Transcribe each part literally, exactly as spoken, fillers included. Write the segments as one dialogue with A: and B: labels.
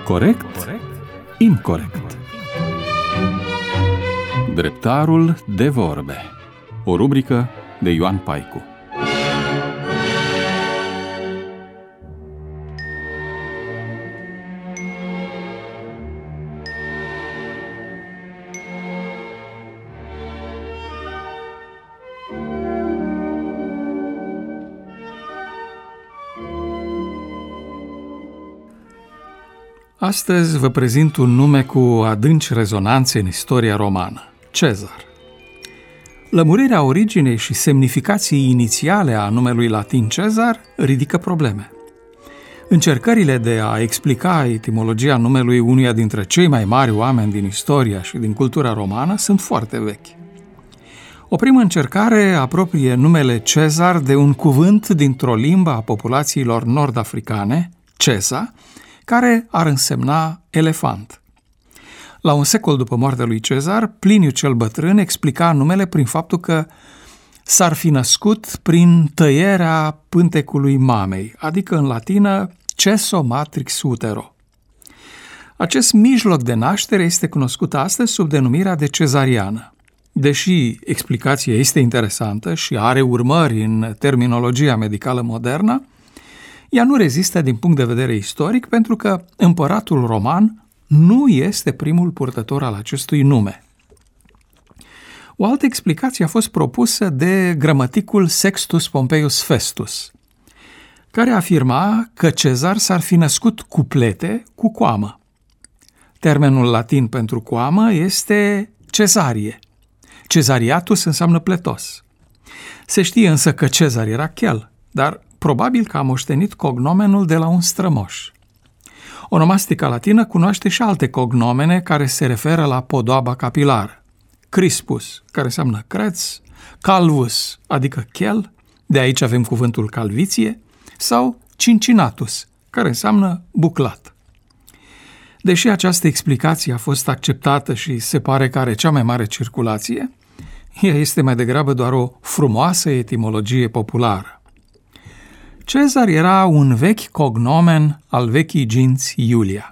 A: Corect? Incorect. Dreptarul de vorbe. O rubrică de Ioan Paicu. Astăzi vă prezint un nume cu adânci rezonanțe în istoria romană, Cezar. Lămurirea originei și semnificației inițiale a numelui latin Cezar ridică probleme. Încercările de a explica etimologia numelui unuia dintre cei mai mari oameni din istoria și din cultura romană sunt foarte vechi. O primă încercare apropie numele Cezar de un cuvânt dintr-o limbă a populațiilor nord-africane, Cesa, care ar însemna elefant. La un secol după moartea lui Cezar, Pliniu cel Bătrân explica numele prin faptul că s-ar fi născut prin tăierea pântecului mamei, adică în latină cesso matrix utero. Acest mijloc de naștere este cunoscut astăzi sub denumirea de cezariană. Deși explicația este interesantă și are urmări în terminologia medicală modernă, ea nu rezistă din punct de vedere istoric pentru că împăratul roman nu este primul purtător al acestui nume. O altă explicație a fost propusă de gramaticul Sextus Pompeius Festus, care afirma că Cezar s-ar fi născut cu plete, cu coamă. Termenul latin pentru coamă este cesarie. Cezariatus înseamnă pletos. Se știe însă că Cezar era chel, dar probabil că a moștenit cognomenul de la un strămoș. Onomastica latină cunoaște și alte cognomene care se referă la podoaba capilară. Crispus, care înseamnă creț, calvus, adică chel, de aici avem cuvântul calviție, sau cincinatus, care înseamnă buclat. Deși această explicație a fost acceptată și se pare că are cea mai mare circulație, ea este mai degrabă doar o frumoasă etimologie populară. Cezar era un vechi cognomen al vechii ginți Iulia.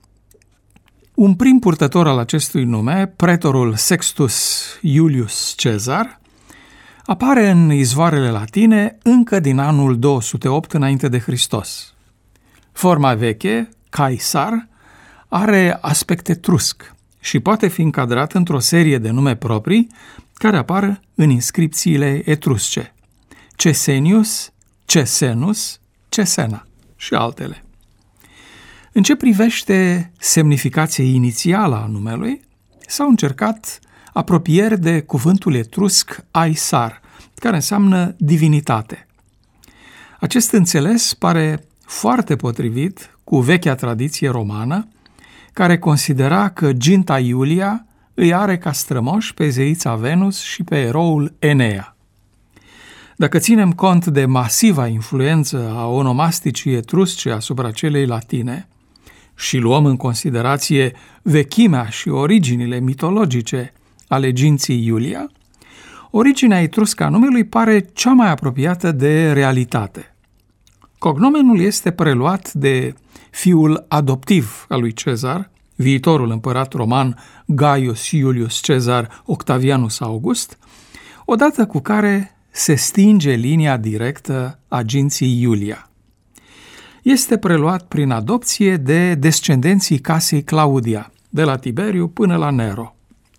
A: Un prim purtător al acestui nume, pretorul Sextus Iulius Cezar, apare în izvoarele latine încă din anul două sute opt înainte de Hristos. Forma veche, Caesar, are aspect etrusc și poate fi încadrat într-o serie de nume proprii care apar în inscripțiile etrusce: Cesenius, Cesenus, Cesena și altele. În ce privește semnificația inițială a numelui, s-au încercat apropieri de cuvântul etrusc Aisar, care înseamnă divinitate. Acest înțeles pare foarte potrivit cu vechea tradiție romană, care considera că ginta Iulia îi are ca strămoși pe zeița Venus și pe eroul Enea. Dacă ținem cont de masiva influență a onomasticii etrusce asupra celei latine și luăm în considerație vechimea și originile mitologice ale ginții Iulia, originea etruscă a numelui pare cea mai apropiată de realitate. Cognomenul este preluat de fiul adoptiv al lui Cezar, viitorul împărat roman Gaius Iulius Cezar Octavianus August, odată cu care se stinge linia directă a ginții Iulia. Este preluat prin adopție de descendenții casei Claudia, de la Tiberiu până la Nero.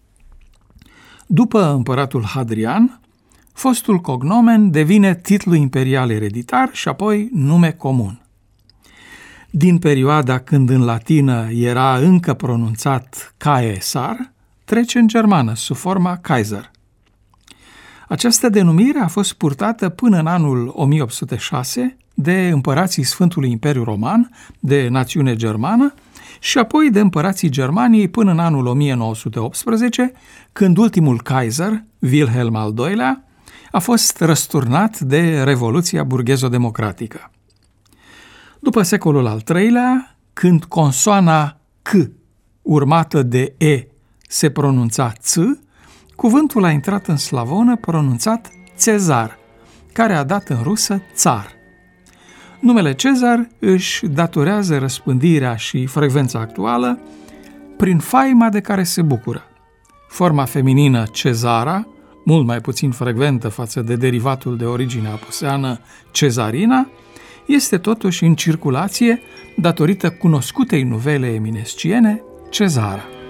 A: După împăratul Hadrian, fostul cognomen devine titlu imperial ereditar și apoi nume comun. Din perioada când în latină era încă pronunțat Caesar, trece în germană sub forma Kaiser. Această denumire a fost purtată până în anul o mie opt sute șase de împărații Sfântului Imperiu Roman, de națiune germană, și apoi de împărații Germaniei până în anul o mie nouă sute optsprezece, când ultimul Kaiser, Wilhelm al doilea, a fost răsturnat de Revoluția burghezo-democratică. După secolul al treilea, când consoana C, urmată de E, se pronunța Ț, cuvântul a intrat în slavonă pronunțat Cezar, care a dat în rusă țar. Numele Cezar își datorează răspândirea și frecvența actuală prin faima de care se bucură. Forma feminină Cezara, mult mai puțin frecventă față de derivatul de origine apuseană Cezarina, este totuși în circulație datorită cunoscutei nuvele eminesciene Cezara.